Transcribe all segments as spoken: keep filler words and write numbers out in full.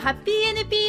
ハッピー エヌピー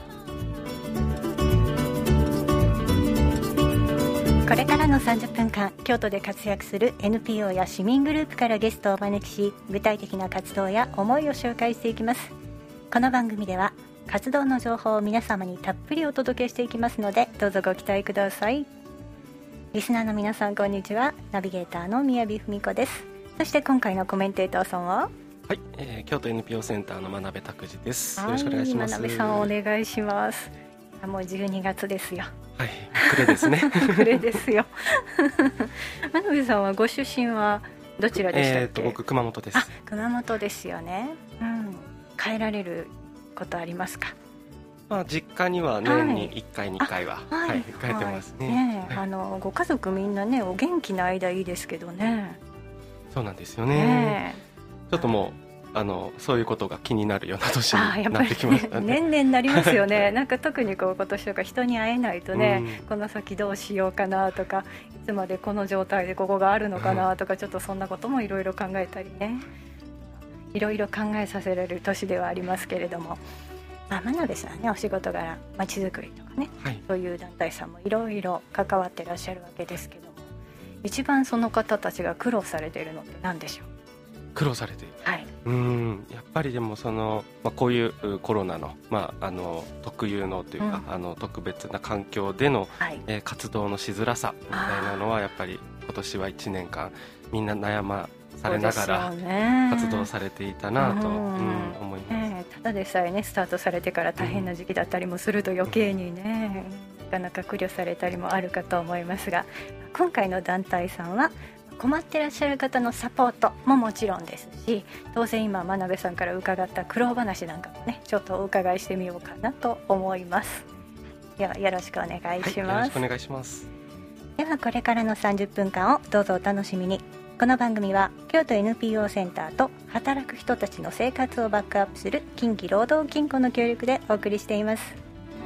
オー。これからのさんじゅっぷんかん、京都で活躍する エヌピーオー や市民グループからゲストをお招きし、具体的な活動や思いを紹介していきます。この番組では活動の情報を皆様にたっぷりお届けしていきますので、どうぞご期待ください。リスナーの皆さん、こんにちは。ナビゲーターの宮城文子です。そして今回のコメンテーターさんは、 はい、えー、京都 エヌピーオー センターの真鍋拓司です。 はい、 よろしくお願いします。 真鍋さんお願いします。もうじゅうにがつですよ。 はい、暮れですね。 暮れですよ。真鍋さんはご出身はどちらでしたっけ？ えーと僕熊本です。 あ、熊本ですよね。うん。帰られることありますか？ まあ、実家には年にいっかい、はい、にかいは、はいはい、帰ってますね。 ね、 はい、 あのご家族みんなね、お元気な間いいですけどね。 そうなんですよね。ね、ちょっともうあのそういうことが気になるような年になってきましたね。 年々なりますよね。なんか特にこう今年とか人に会えないとね、うん、この先どうしようかなとか、いつまでこの状態でここがあるのかなとか、うん、ちょっとそんなこともいろいろ考えたりね、いろいろ考えさせられる年ではありますけれども、まあ、真鍋さんね、お仕事柄まちづくりとかね、はい、そういう団体さんもいろいろ関わってらっしゃるわけですけども、一番その方たちが苦労されているのって何でしょう？ 苦労されている、 はい、 うーんやっぱりでもその、まあ、こういうコロナの、まあ、あの特有のというか、うん、あの特別な環境での、はい、えー、活動のしづらさみたいなのはやっぱり今年はいちねんかんみんな悩まされながら活動されていたなと、うんうん、思います。 ただでさえね、スタートされてから大変な時期だったりもすると余計にね、うん、なかなか苦慮されたりもあるかと思いますが、今回の団体さんは困ってらっしゃる方のサポートももちろんですし、当然今真鍋さんから伺った苦労話なんかもね、ちょっとお伺いしてみようかなと思います。ではよろしくお願いします。はい、よろしくお願いします。 ではこれからのさんじゅっぷんかんをどうぞお楽しみに。この番組は京都 エヌピーオー センターと働く人たちの生活をバックアップする近畿労働金庫の協力でお送りしています。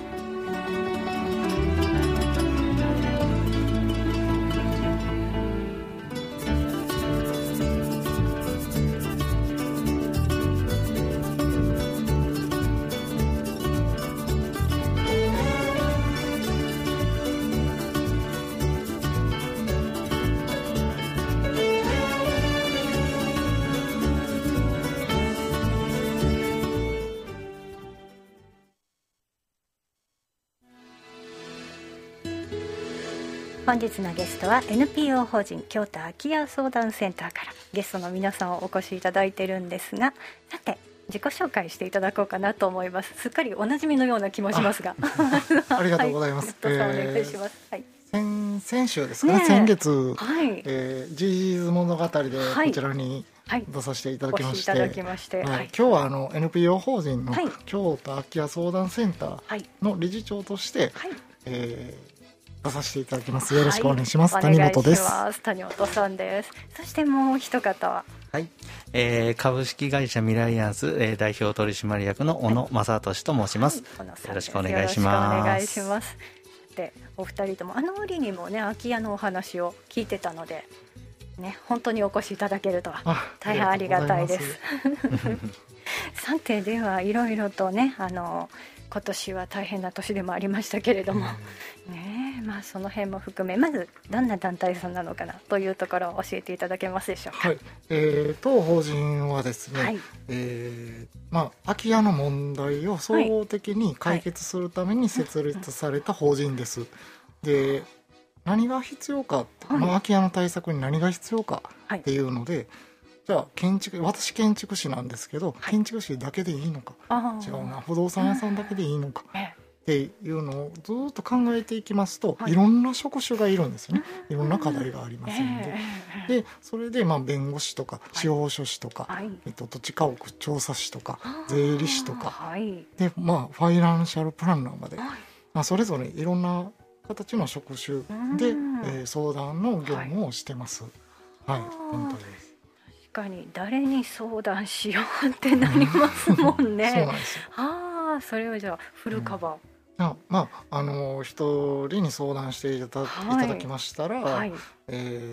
本日のゲストは エヌピーオー 法人京都空き家相談センターからゲストの皆さんをお越しいただいているんですが、さて自己紹介していただこうかなと思います。すっかりおなじみのような気もしますがあ, ありがとうございます。 はい、お願いします。はい、 先, 先週ですかね、先月、はいえー、ジージーズ物語でこちらに出させていただきまして、はいはいはいはい、今日はあの エヌピーオー 法人の京都空き家相談センターの理事長として、はいえー出させていただきます。よろしくお願いします。はい、谷本です。 谷本さんです。そしてもう一方は、 はいえー、株式会社ミライアンス、えー、代表取締役の小野正俊と申します。はい、よろしくお願いします。 よろしくお願いします。でお二人ともあの折にもね、空き家のお話を聞いてたので、ね、本当にお越しいただけるとは大変ありがたいです。さてではいろいろとね、あの今年は大変な年でもありましたけれども、うんねまあ、その辺も含め、まずどんな団体さんなのかなというところを教えていただけますでしょうか。 はいえー、当法人はですね、はいえーまあ、空き家の問題を総合的に解決するために設立された法人です。で何が必要か、はいまあ、空き家の対策に何が必要かっていうので、はいじゃあ建築私建築士なんですけど、はい、建築士だけでいいのか違うな不動産屋さんだけでいいのかっていうのをずっと考えていきますと、はい、いろんな職種がいるんですよね。いろんな課題がありますので、えー、でそれでまあ弁護士とか司法書士とか、はいえっと、土地家屋調査士とか税理士とか、はい、でまあファイナンシャルプランナーまで、はいまあ、それぞれいろんな形の職種で、えー、相談の業務をしてます。はい、はい、本当です。 確かに誰に相談しようってなりますもんね。 そうなんですよ。 ああ、それをじゃあフルカバー、 うん、まああの一人に相談していただ、はい、いただきましたら、はいえ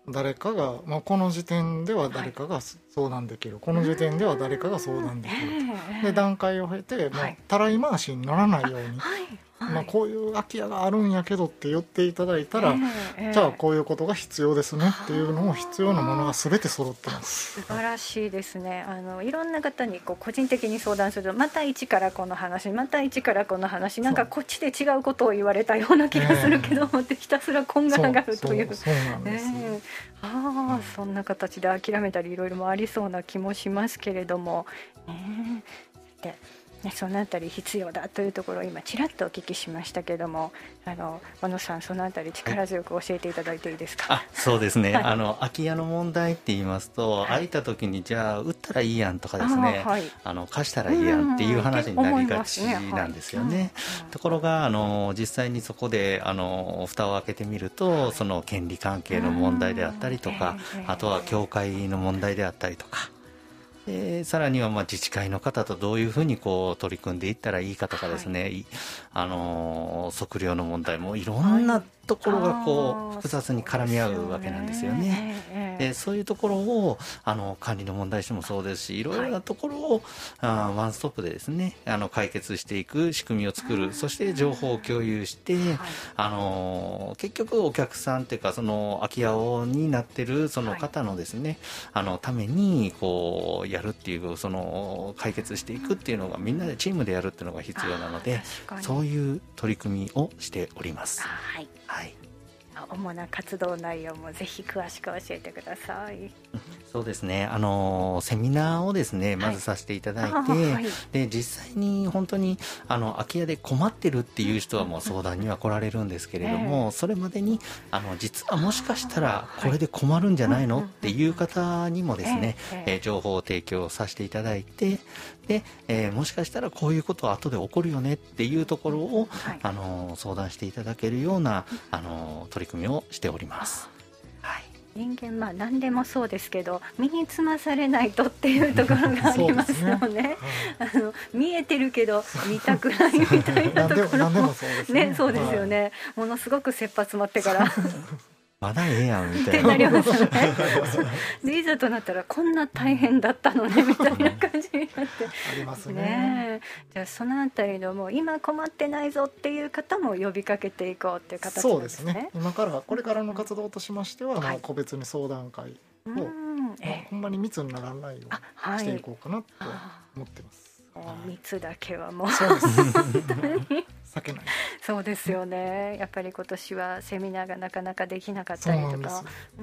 誰かが、まあ、この時点では誰かが相談できる、はい、この時点では誰かが相談できる、えー、で段階を経て、まあ、たらい回しにならないように、はいはい、まあ、こういう空き家があるんやけどって言っていただいたら、えー、じゃあこういうことが必要ですねっていうのを必要なものが全て揃ってます。 素晴らしいですね。あのいろんな方にこう個人的に相談すると、また一からこの話、また一からこの話、なんかこっちで違うことを言われたような気がするけども、えー、ひたすらこんがらがるという。 そうなんです、えー、 ああ、うん、そんな形で諦めたりいろいろもありそうな気もしますけれども、えー、でね、そのあたり必要だというところを今ちらっとお聞きしましたけども、あの小野さん、そのあたり力強く教えていただいていいですか。 あ、そうですね、はい、あの空き家の問題って言いますと、はい、空いた時にじゃあ売ったらいいやんとかですね、あ、はい、あの貸したらいいやんっていう話になりがちなんですよね。ところがあの実際にそこであの蓋を開けてみると、はい、その権利関係の問題であったりとか、あとは教会の問題であったりとか、でさらにはまあ自治会の方とどういうふうにこう取り組んでいったらいいかとかですね、はい、あの測量の問題もいろんなところがこう複雑に絡み合うわけなんですよね。でそういうところをあの管理の問題してもそうですし、いろいろなところをあワンストップでですね、あの解決していく仕組みを作る、そして情報を共有して、あの結局お客さんっていうかその空き家になってるその方のですね、あのためにこうやるっていう、その解決していくっていうのがみんなでチームでやるっていうのが必要なので、そういう取り組みをしております。 はい、 はい、 主な活動内容もぜひ詳しく教えてください。 そうですね、あのセミナーをですねまずさせていただいて、はい、で実際に本当にあの空き家で困ってるっていう人はもう相談には来られるんですけれども、えー、それまでにあの実はもしかしたらこれで困るんじゃないのっていう方にもですね、えー、情報を提供させていただいて、で、えー、もしかしたらこういうことは後で起こるよねっていうところを、はい、あの相談していただけるようなあの取り組みをしております。はい、 人間、まあ何でもそうですけど、身につまされないとっていうところがありますよね。あの見えてるけど見たくないみたいなところもね、そうですよね、はい、ものすごく切羽詰まってからまだええやんみたいなってなりますよねでいざとなったらこんな大変だったのねみたいな感じになってありますね。 ね、じゃあそのあたりのもう今困ってないぞっていう方も呼びかけていこうっていう形なんですね。 そうですね、今からこれからの活動としましては、はい、個別に相談会を、うん、えー、ほんまに密にならないようにしていこうかなと思ってます。 密だけはもうそうです避けない。 そうですよね、やっぱり今年はセミナーがなかなかできなかったりとか、 うん、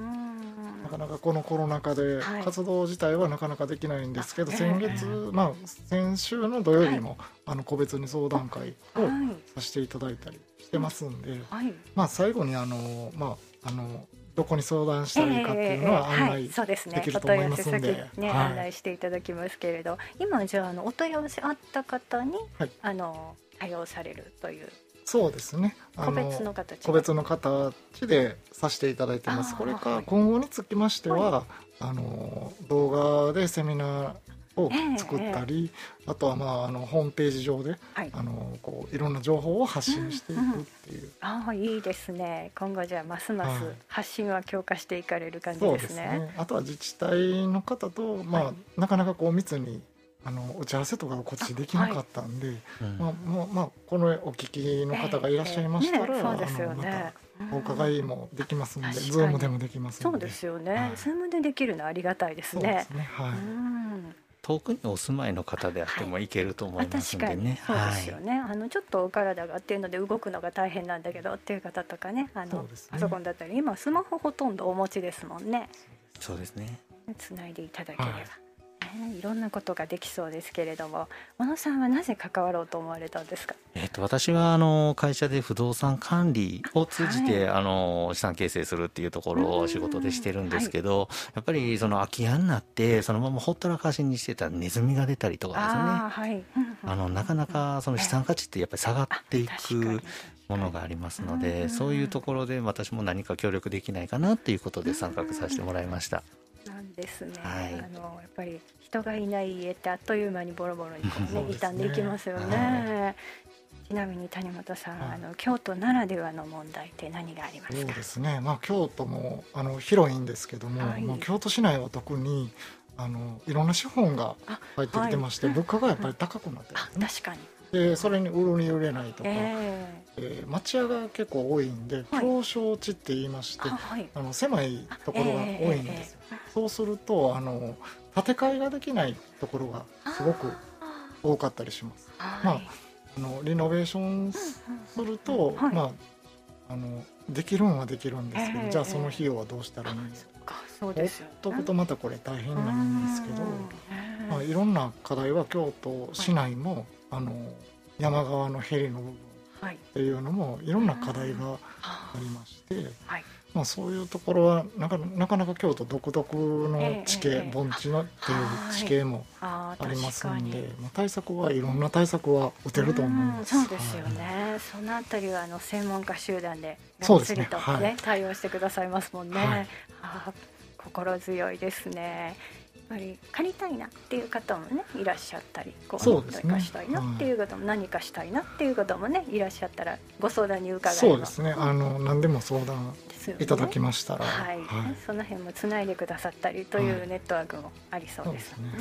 なかなかこのコロナ禍で活動自体はなかなかできないんですけど、はい、先月、えー、まあ先週の土曜日も、はい、あの個別に相談会をさせていただいたりしてますんで、はい、まあ最後にあのまああのどこに相談したらいいかっていうのは案内できると思いますので、 ね、はい、案内していただきますけれど、今じゃあ、あのお問い合わせあった方に、はい、あの対応されるという。 そうですね、 個別の形個別の形でさせていただいてます。これか今後につきましては、はい、あの動画でセミナーを作ったり、えーえー、あとは、まあ、あのホームページ上で、はい、あのこういろんな情報を発信していくっていう、うんうん、 ああいいですね。今後じゃあますます発信は強化していかれる感じですね。 はい、そうですね。あとは自治体の方と、まあはい、なかなかこう密にあの打ち合わせとかこっちできなかったんで、はい、まあもうまあ、このお聞きの方がいらっしゃいましたら、えーね、そうですよね、またお伺いもできますので、ズームでもできますので。 そうですよね、はい、ズームでできるのはありがたいですね。 そうですね、はい、うん、 遠くにお住まいの方であってもいけると思いますのでね、 はい、そうですよね、はい、あのちょっとお体がっていうので動くのが大変なんだけどっていう方とかね、あの、ね、パソコンだったり今スマホほとんどお持ちですもんね。 そうですね、 つないでいただければ、はい、いろんなことができそうですけれども、小野さんはなぜ関わろうと思われたんですか。 えー、と私はあの会社で不動産管理を通じて、はい、あの資産形成するっていうところを仕事でしてるんですけど、はい、やっぱりその空き家になってそのままほったらかしにしてたネズミが出たりとかですね、あ、はい、あのなかなかその資産価値ってやっぱり下がっていくものがありますので、そういうところで私も何か協力できないかなっていうことで参画させてもらいました。 なんですね、 はい、 あのやっぱり人がいない家ってあっという間にボロボロにこう、ね、傷んでいきますよね。はい、 ちなみに谷本さん、はい、あの京都ならではの問題って何がありますか？ そうですね、まあ、京都もあの広いんですけども、はい、まあ、京都市内は特にあのいろんな資本が入ってきてまして、はい、物価がやっぱり高くなってるんですね。 確かに。 でそれに売るに売れないとか、えーえー、町屋が結構多いんで、狭小地って言いまして、はい、あの狭いところが多いんですよ、えーえー、そうするとあの建て替えができないところがすごく多かったりします。まあ、あのリノベーションすると、はい、まあ、あのできるんはできるんですけど、えー、じゃあその費用はどうしたらいいんですか。 そうですよね。 ほっとくとまたこれ大変なんですけど、まあ、いろんな課題は京都市内も、はい、あの山側のヘリの部分っていうのもいろんな課題がありまして、はい、まあ、そういうところはなかなかなか京都独特の地形、えー、盆地のっていう地形もありますんで、まあ、対策はいろんな対策は打てると思います。 そうですよね、はい、そのあたりはあの専門家集団でがっつりと、ね、ね、はい、対応してくださいますもんね、はい、あ、心強いですね。やっぱり借りたいなっていう方もねいらっしゃったり、こう何かしたいなっていう方も、何かしたいなっていう方もねいらっしゃったらご相談に伺います。 そうですね、あの何でも相談いただきましたら、 はいはい、その辺もつないでくださったりというネットワークもありそうですね。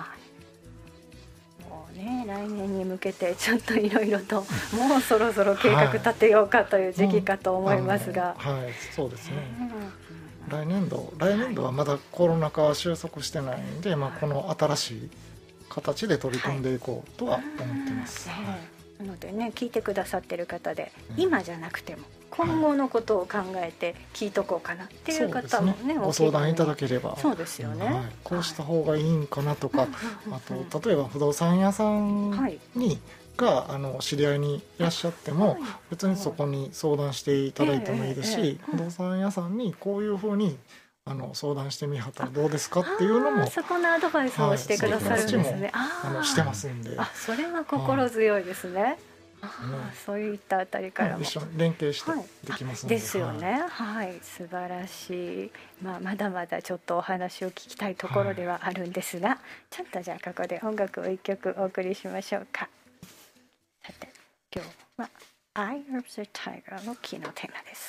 もうね、来年に向けてちょっといろいろともうそろそろ計画立てようかという時期かと思いますが、 はい、はい、そうですね、うん、来年度来年度はまだコロナ禍は収束してないんで、まあ、この新しい形で取り組んでいこうとは思ってます、はい、 なのでね、聞いてくださってる方で、うん、今じゃなくても今後のことを考えて聞いとこうかなっていう方も ね, ねご相談いただければ、 そうですよね、はい、 こうした方がいいんかなとか、はい、あと例えば不動産屋さんに、はい、があの知り合いにいらっしゃっても、はい、別にそこに相談していただいてもいいですし、えーえー、不動産屋さんにこういうふうにあの相談してみはったらどうですかっていうのも、 そこのアドバイスをしてくださるんですね。 あのしてますんで、 あ、それは心強いですね。あ、そういったあたりからも一緒に連携してできますので、 はい、ですよね、はい、素晴らしい、まあ、まだまだちょっとお話を聞きたいところではあるんですが、はい、ちょっとじゃあここで音楽を一曲お送りしましょうか。さて今日は Eye of the Tiger のキーのテーマです。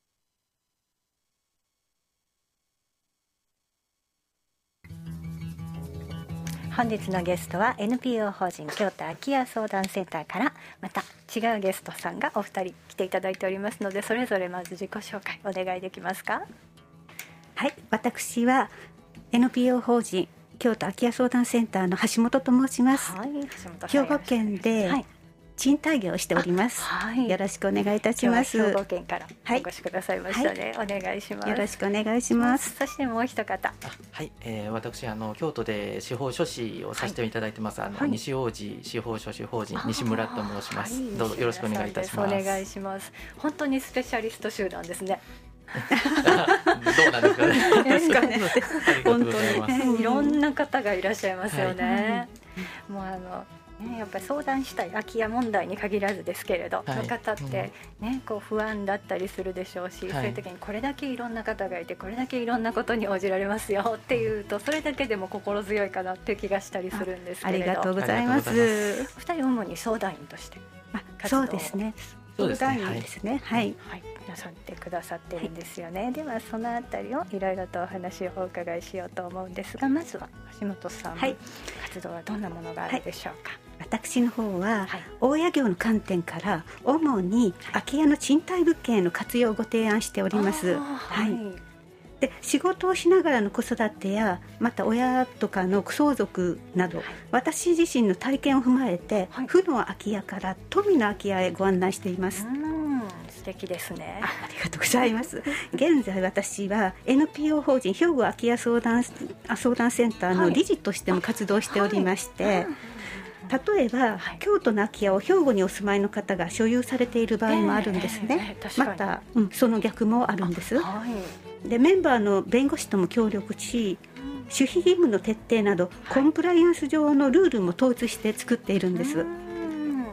本日のゲストは エヌピーオー 法人京都空き家相談センターからまた違うゲストさんがお二人来ていただいておりますので、それぞれまず自己紹介お願いできますか。 はい、私は エヌピーオー 法人京都空き家相談センターの橋本と申します、はい、兵庫県で、はい、賃貸業をしております、はい、よろしくお願いいたします。 兵庫県からお越しくださいましたね、はい、お願いします。 よろしくお願いします。 そしてもう一方、 はい、えー、私あの京都で司法書士をさせていただいてます、はい、あの、はい、西王子司法書士法人西村と申します、はい、どうぞよろしくお願いいたします。 お願いします。本当にスペシャリスト集団ですね。 どうなんですかね。ですかね。 本当にいろんな方がいらっしゃいますよね、はい、もうあのね、やっぱり相談したい空き家問題に限らずですけれど、はい、の方って、ね、こう不安だったりするでしょうし、はい、そういう時にこれだけいろんな方がいてこれだけいろんなことに応じられますよっていうと、それだけでも心強いかなっていう気がしたりするんですけれど。 ありがとうございます。 ふたり主に相談員として活動を、そうですね、相談員ですね、はい、 はい、なさってくださってるんですよね、はい、ではそのあたりをいろいろとお話をお伺いしようと思うんですが、まずは橋本さん、はい、活動はどんなものがあるでしょうか。はい、 私の方は、はい、大家業の観点から主に空き家の賃貸物件への活用をご提案しております。はい、で仕事をしながらの子育てやまた親とかの相続など、はい、私自身の体験を踏まえて、はい、負の空き家から富の空き家へご案内しています。 うん、素敵ですね。 あ, ありがとうございます。現在私は エヌピーオー 法人兵庫空き家相談相談センターの理事としても活動しておりまして、はいはい、例えば、はい、京都の空き家を兵庫にお住まいの方が所有されている場合もあるんですね、えーえー、また、うん、その逆もあるんです、はい、でメンバーの弁護士とも協力し、守秘義務の徹底など、はい、コンプライアンス上のルールも統一して作っているんです。 うん、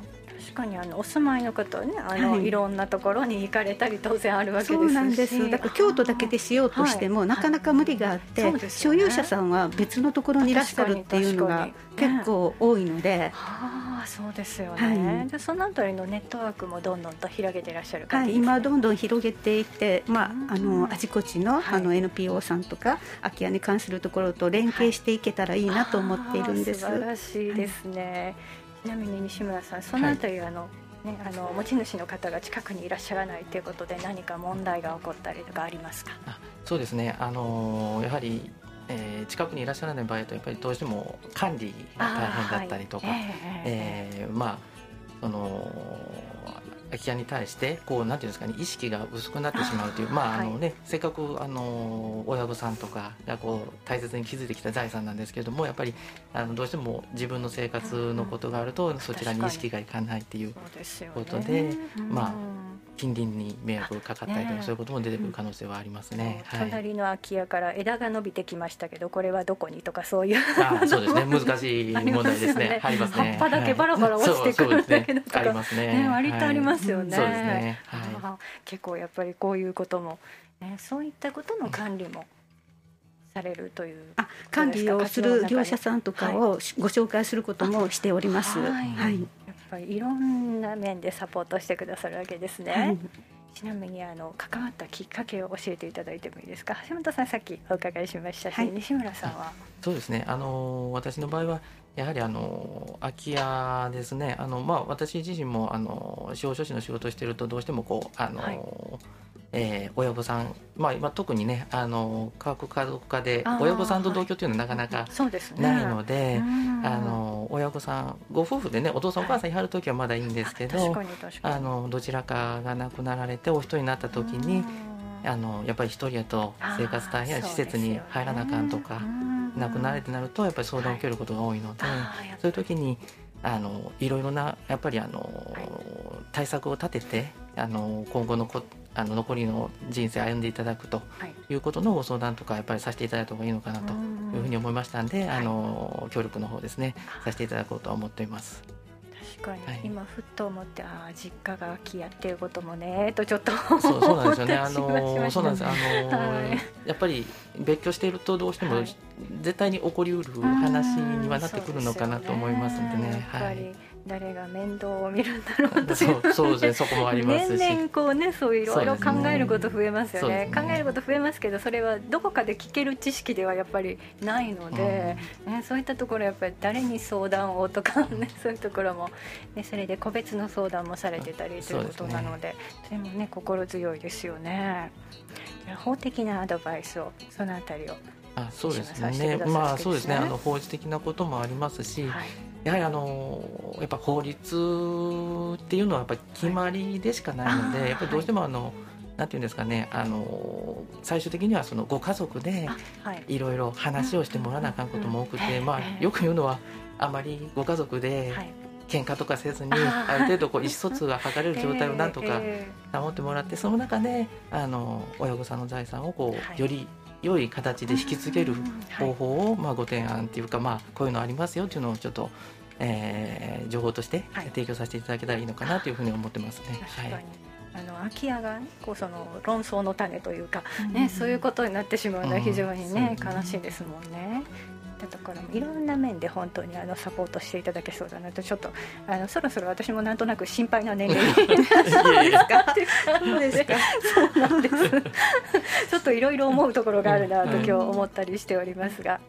確かにあのお住まいの方はねあの、はい、いろんなところに行かれたり当然あるわけですし、 そうなんです。だから京都だけでしようとしても、はい、なかなか無理があって、はいね、所有者さんは別のところにいらっしゃるっていうのが結構多いので、 はあ、そうですよね、はい、でそのあたりのネットワークもどんどんと広げていらっしゃる感じですね。 はい、今どんどん広げていて、まあ、あのあちこちの、はい、あの エヌピーオー さんとか空き家に関するところと連携していけたらいいなと思っているんです。 はい、素晴らしいですね、はい、ちなみに西村さんそのあたり、はい、あのね、あの持ち主の方が近くにいらっしゃらないということで何か問題が起こったりとかありますか？ あ、そうですね、あのやはり、えー、近くにいらっしゃらない場合だとやっぱりどうしても管理が大変だったりとか、はい、えーえー、まあその空き家に対してこうなんていうんですかね、意識が薄くなってしまうという、まああのね、はい、せっかくあの親御さんとかがこう大切に築いてきた財産なんですけれども、やっぱりあのどうしても自分の生活のことがあると、うん、そちらに意識がいかないっていうことで、ね、まあ近隣に迷惑がかかったりとか、ね、そういうことも出てくる可能性はありますね。 うん、はい、隣の空き家から枝が伸びてきましたけどこれはどこにとかそういうあそうですね、難しい問題ですね。ありますね。 葉っぱだけバラバラ落ちてくるだけだとか、 ありますね。 割とありますよね。 そうですね。 はい、結構やっぱりこういうことも、ね、そういったことの管理もされるという、 あ、管理をする業者さんとかをご紹介することもしております。はい、はい、 やっぱりいろんな面でサポートしてくださるわけですね。はい、ちなみにあの関わったきっかけを教えていただいてもいいですか？橋本さんさっきお伺いしましたし、はい、西村さんは。 そうですね、あの私の場合はやはりあの空き家ですね。あの、まあ、私自身もあの司法書士の仕事をしているとどうしてもこうあの、はい、えー、親御さん、まあ、今特にねあの家族家族化で親御さんと同居というのはなかなかないので、はい、あの親御さんご夫婦でねお父さんお母さんいはるときはまだいいんですけど、はい、あのどちらかが亡くなられてお一人になったときにあのやっぱり一人やと生活大変や施設に入らなあかんとか、亡くなられてなるとやっぱり相談を受けることが多いので、はい、そういう時にあのいろいろなやっぱりあの、はい、対策を立ててあの今後のこあの残りの人生を歩んでいただくということのご相談とかやっぱりさせていただいた方がいいのかなというふうに思いましたんで、はい、あの協力の方ですねさせていただこうとは思っています。 確かに、はい、今ふっと思ってあ実家が空き家っていうこともねとちょっとそうそうなんですよね。あのそうなんです。あの、はい、やっぱり別居しているとどうしても絶対に起こりうる話にはなってくるのかなと思いますのでね。 やっぱり誰が面倒を見るんだろうとそうそうですね、そこもありますし年々こうねそういろいろ考えること増えますよ ね, ね考えること増えますけどそれはどこかで聞ける知識ではやっぱりないので、うんね、そういったところやっぱり誰に相談をとか、ね、そういうところも、ね、それで個別の相談もされてたりということなの で, そ, でそれもね心強いですよね。法的なアドバイスをそのあたりをあそうですね、まあそうですね、あの法律的なこともありますし、はい、やはりあのやっぱ法律っていうのはやっぱり決まりでしかないので、はい、やっぱりどうしてもあのなんていうんですかね、あの最終的にはそのご家族でいろいろ話をしてもらわなあかんことも多くて、まあよく言うのはあまりご家族で喧嘩とかせずにある程度こう意思疎通が図れる状態をなんとか保ってもらって、その中であの親御さんの財産をこうより良い形で引き継げる方法を、まあ、ご提案っていうか、まあ、こういうのありますよっていうのをちょっと、えー、情報として提供させていただけたらいいのかなというふうに思ってますね。 確かに、あの空き家が、ね、こうその論争の種というか、ねうん、そういうことになってしまうのは非常に、ねうん、悲しいですもんね。ところもいろんな面で本当にあのサポートしていただけそうだなとちょっとあのそろそろ私もなんとなく心配な年齢にそうですかそうですかそうなんですちょっといろいろ思うところがあるなと今日思ったりしておりますが、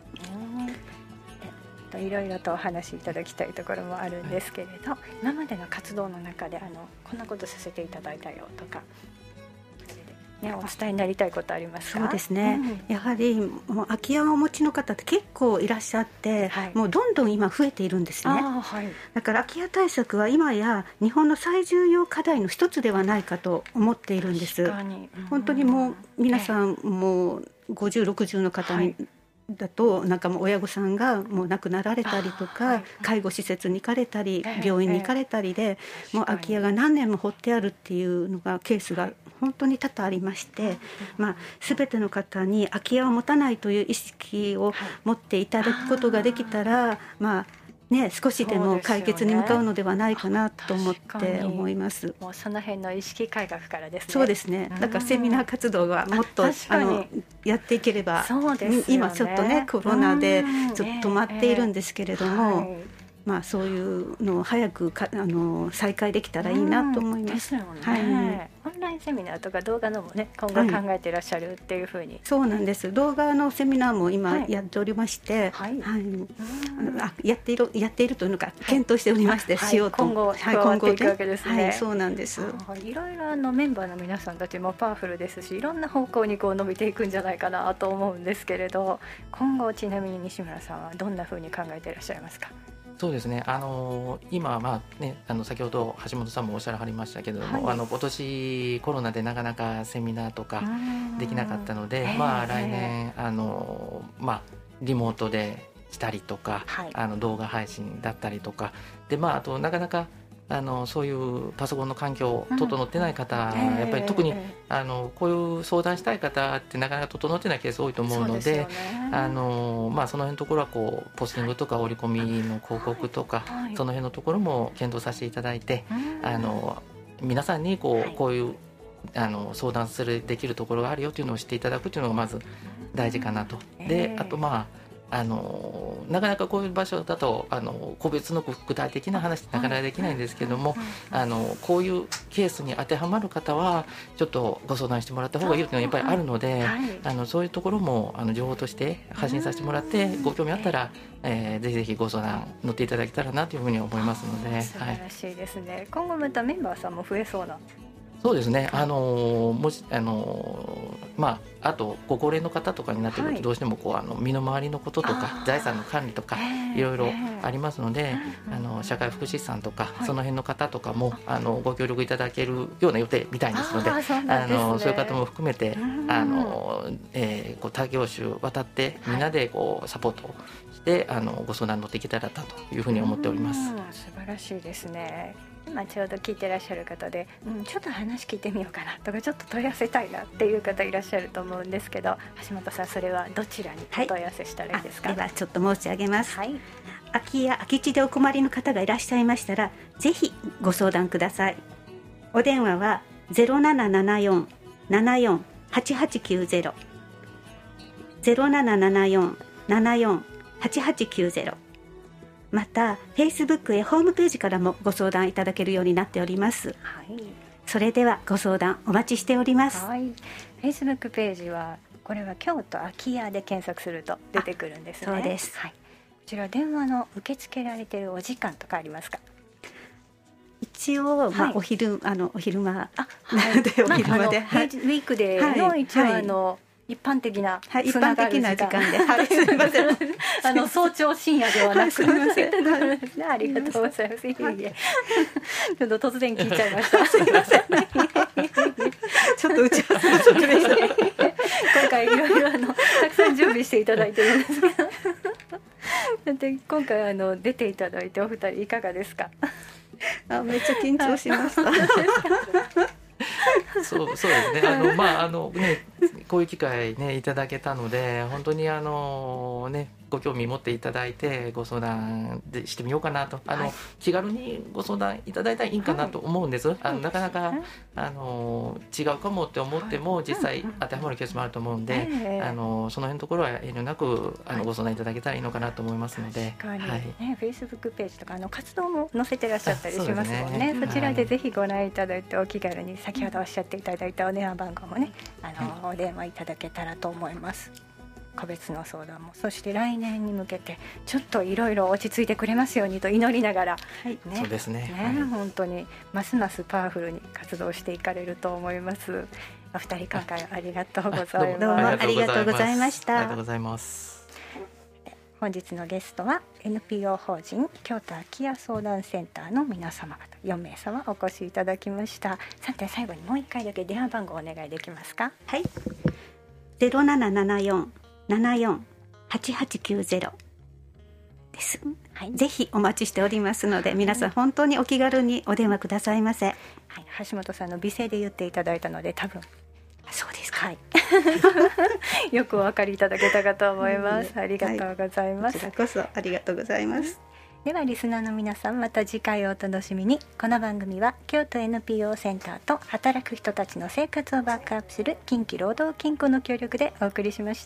うん、いろいろとお話しいただきたいところもあるんですけれど、今までの活動の中であのこんなことさせていただいたよとかね、お伝えになりたいことありますか？ そうですね、うん、やはりもう空き家をお持ちの方って結構いらっしゃって、はい、もうどんどん今増えているんですね。あ、はい、だから空き家対策は今や日本の最重要課題の一つではないかと思っているんです。確かに、うん、本当にもう皆さんもうごじゅう、ろくじゅうの方に、はいだとなんかもう親御さんがもう亡くなられたりとか、はい、介護施設に行かれたり、えー、病院に行かれたりで、えー、もう空き家が何年も掘ってあるっていうのがケースが本当に多々ありまして、まあ、全ての方に空き家を持たないという意識を持っていただくことができたら、まあ、 ね、少しでも解決に向かうのではないかなと思って思います。 もうその辺の意識改革からですね。 そうですね。だからセミナー活動はもっとあのやっていければ、ね、今ちょっとねコロナでちょっと止まっているんですけれども、はい、まあそういうのを早くかあの再開できたらいいなと思います。 ですよね。はい、オンラインセミナーとか動画のもね今後考えていらっしゃるっていうふうに、はい、 そうなんです。動画のセミナーも今やっておりまして、はいはい、ああやっているやっているというのか検討しておりまして、はい、しようと今後加わっていくわけですね。 はい、そうなんです。 いろいろあのメンバーの皆さんたちもパワフルですし、いろんな方向にこう伸びていくんじゃないかなと思うんですけれど、今後ちなみに西村さんはどんなふうに考えていらっしゃいますか？ そうですね、あのー、今、まあね、あの先ほど橋本さんもおっしゃらはりましたけれども、はい、あの今年コロナでなかなかセミナーとかできなかったので、まあ、来年、あのーまあ、リモートでしたりとか、はい、あの動画配信だったりとかで、まあ、あとなかなかあのそういうパソコンの環境整ってない方、うん、やっぱり特に、えー、あのこういう相談したい方ってなかなか整ってないケース多いと思うの で, で、ね、あのまあ、その辺のところはこうポスティングとか折り込みの広告とか、はい、その辺のところも検討させていただいて、はい、あの皆さんにこう、はい、こういうあの相談するできるところがあるよというのを知っていただくというのがまず大事かなと。で、えー、あとまああのなかなかこういう場所だとあの個別の具体的な話ってなかなかできないんですけども、あのこういうケースに当てはまる方はちょっとご相談してもらった方がいいというのがやっぱりあるので、あのそういうところもあの情報として発信させてもらって、ご興味あったら、えー、ぜひぜひご相談乗っていただけたらなというふうに思いますので。 素晴らしいですね、はい、今後またメンバーさんも増えそうな。 そうですね、あのもしあのまあ、あとご高齢の方とかになってくるとどうしてもこうあの身の回りのこととか財産の管理とかいろいろありますので、あの社会福祉士さんとかその辺の方とかもあのご協力いただけるような予定みたいですので、あのそういう方も含めてあの、えー、こう他業種渡ってみんなでこうサポートしてあのご相談乗っていけたらというふうに思っております。 素晴らしいですね。今ちょうど聞いてらっしゃる方で、うん、ちょっと話聞いてみようかなとかちょっと問い合わせたいなっていう方いらっしゃると思うんですけど、橋本さんそれはどちらにお問い合わせしたらいいですか？ はい、ではちょっと申し上げます、 はい、 空き家空き地でお困りの方がいらっしゃいましたらぜひご相談ください。お電話は ゼロななななよん ななよん はちはちきゅうゼロ ゼロななななよん ななよん はちはちきゅうゼロ、また Facebook へホームページからもご相談いただけるようになっております、はい、それではご相談お待ちしております、 はい、Facebook ページはこれは京都空き家で検索すると出てくるんですね。 そうです、 はい、こちら電話の受け付けられているお時間とかありますか？ 一応、まあ、お昼あのお昼間なので、お昼間で、 はい、ウィークデーの一応、はい、あの一般的な、 はい、一般的な時間で、はい、すみませんあの早朝深夜ではなく、はい、すみません、はい、ありがとうございます。いえいえ、ちょっと突然聞いちゃいました。すみませんちょっと打ち合わせ不足でした今回いろいろあのたくさん準備していただいてるんですけどで今回あの出ていただいてお二人いかがですか？ あ、めっちゃ緊張しましたそうそうですね、あのまああのねこういう機会ねいただけたので本当にあのねご興味持っていただいてご相談でしてみようかなと、あの、はい、気軽にご相談いただいたらいいかなと思うんです、はい、あのなかなかあの違うかもって思っても実際当てはまるケースもあると思うんで、はい、あのその辺のところは遠慮なくあのご相談いただけたらいいのかなと思いますので、 確かに、はいね、Facebook ページとかあの活動も載せてらっしゃったりしますもんね。 そ, ねそちらでぜひご覧いただいてお気軽に先ほどおっしゃっていただいたお電話番号もねあの、はい、お電話いただけたらと思います。個別の相談も、そして来年に向けてちょっといろいろ落ち着いてくれますようにと祈りながら、 はいね、そうですね、 ね、はい、本当にますますパワフルに活動していかれると思います。お二人今回ありがとうございます。どうもありがとうございました。 ありがとうございます。 本日のゲストは エヌピーオー 法人京都空き家相談センターの皆様方よんめいさまお越しいただきました。さて最後にもう一回だけ電話番号お願いできますか？ はい、ゼロななななよん ななよん はちはちきゅうゼロです、はい、ぜひお待ちしておりますので皆さん本当にお気軽にお電話くださいませ、はい、 橋本さんの美声で言っていただいたので多分そうですか、 はい、よくお分かりいただけたかと思います、うん、ありがとうございます、 はい、こちらこそありがとうございます、 ではリスナーの皆さん、また次回をお楽しみに。この番組は京都 エヌピーオー センターと働く人たちの生活をバックアップする近畿労働金庫の協力でお送りしました。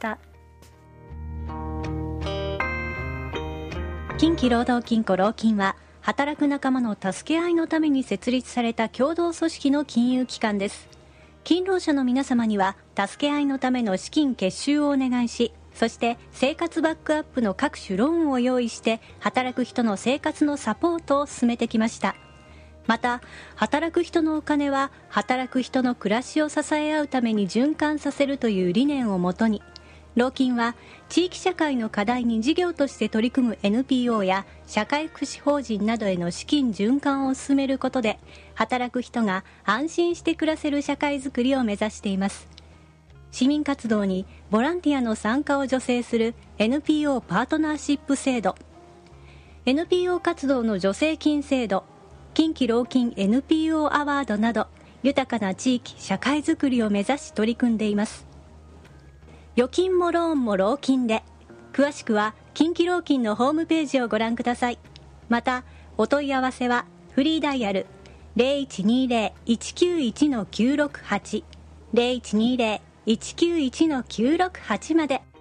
近畿労働金庫労金は働く仲間の助け合いのために設立された共同組織の金融機関です。勤労者の皆様には助け合いのための資金結集をお願いし、そして生活バックアップの各種ローンを用意して働く人の生活のサポートを進めてきました。また働く人のお金は働く人の暮らしを支え合うために循環させるという理念をもとに、労金は地域社会の課題に事業として取り組む エヌピーオー や社会福祉法人などへの資金循環を進めることで、働く人が安心して暮らせる社会づくりを目指しています。市民活動にボランティアの参加を助成する エヌピーオー パートナーシップ制度、 エヌピーオー 活動の助成金制度、近畿労金 エヌピーオー アワードなど豊かな地域社会づくりを目指し取り組んでいます。預金もローンも労金で、詳しくは近畿労金のホームページをご覧ください。またお問い合わせはフリーダイヤル ゼロいちにゼロ いちきゅういち きゅうろくはち ゼロいちにゼロ いちきゅういち きゅうろくはち まで。